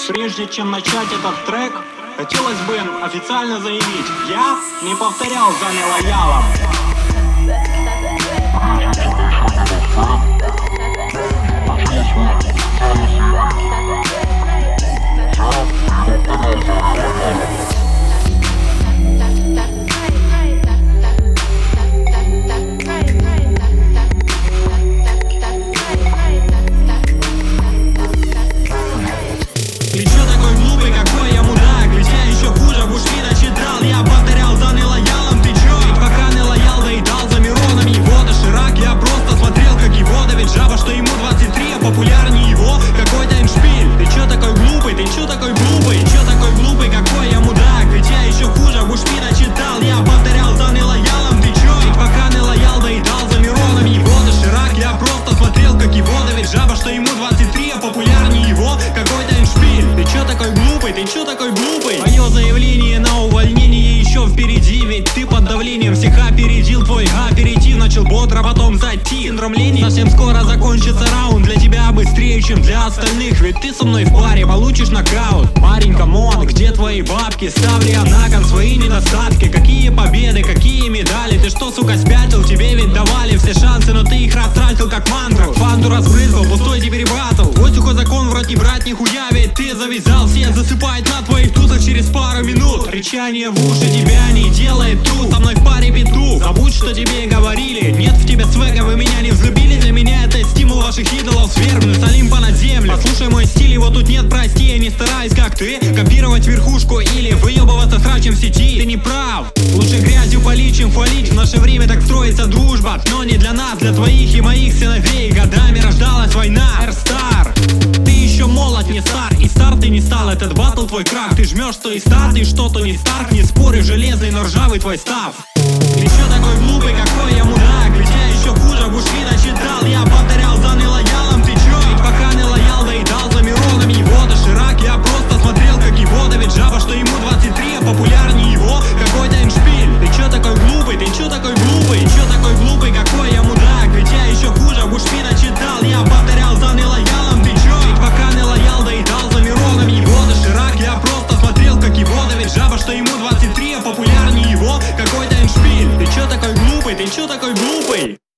Прежде чем начать этот трек, хотелось бы официально заявить: я не повторял за нелоялом. Популярнее его какой-то эндшпиль. Ты чё такой глупый, ты чё такой глупый? Чё такой глупый, какой я мудак? Ведь я еще хуже Бушмина читал. Я повторял за нелоялом, ты чё? Ведь пока нелоял доедал за Мироном его доширак. Я просто смотрел, как его давит жаба, что ему 23, а популярнее его какой-то эндшпиль. Ты чё такой глупый, ты чё такой глупый? Твое заявление на увольнение еще впереди, ведь ты под давлением всех опередил. Твой аперитив начал бодро потом зайти. Синдром лени, совсем скоро закончится раунд. Для тебя быстрее, чем для остальных, ведь ты со мной в паре получишь нокаут. Парень, камон, где твои бабки? Ставлю я на кон свои недостатки. Какие победы, какие медали? Ты что, сука, спятил? Тебе ведь давали все шансы, но ты их растратил как мантру. Фанту разбрызгал, пустой теперь батл. Вот сухой закон, в рот не брать нихуя, ведь ты завязал. Все засыпает на твоих тусах через пару минут. Рычание в уши тебя не делает тут. Со мной в паре петух. Забудь, что тебе говорили. Нет в тебе свега, вы меня не взлюбили. Для меня это стимул ваших идолов свергнуть с Олимпа на землю. Послушай мой стиль, его тут нет, прости. Я не стараюсь, как ты, копировать верхушку или выебываться срачем в сети. Ты не прав, лучше грязью полить, чем хвалить. В наше время так строится дружба, но не для нас, для твоих и моих сыновей. Годами рождалась война. Эрстар, ты еще молод, не стар, и стар ты не стал. Этот батл твой крах, ты жмешь, что и стар, ты что-то не старк. Не спорю, железный, но ржавый твой став. Ты еще такой глупый, какой я мудак? Ведь я еще хуже Бушмина читал. Я повторял за нелоялом, ты чё? Ведь пока нелоял доедал за Мироном его доширак. Я просто смотрел, как его давит жаба, что ему 23, а популярнее его какой-то эндшпиль. Ты чё такой глупый, ты чё такой глупый? Чё такой глупый, какой я мудак? Ведь я еще хуже Бушмина читал. Я повторял за нелоялом, ты чё? Ведь пока нелоял доедал за Мироном его доширак. Я просто смотрел, как его давит жаба, что ему 23, а популярнее его какой-то эндшпиль. Ты чё такой глупый, ты чё такой глупый?